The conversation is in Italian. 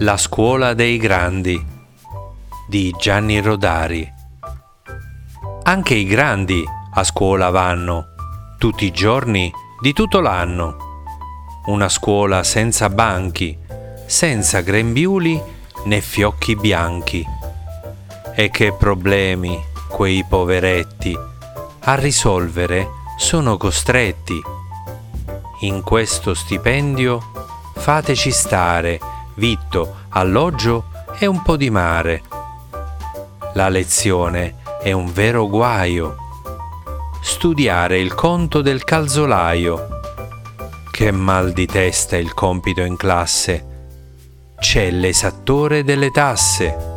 La scuola dei grandi di Gianni Rodari. Anche i grandi a scuola vanno, tutti i giorni di tutto l'anno. Una scuola senza banchi, senza grembiuli né fiocchi bianchi. E che problemi quei poveretti a risolvere sono costretti. In questo stipendio fateci stare vitto, alloggio e un po' di mare. La lezione è un vero guaio. Studiare il conto del calzolaio. Che mal di testa il compito in classe. C'è l'esattore delle tasse.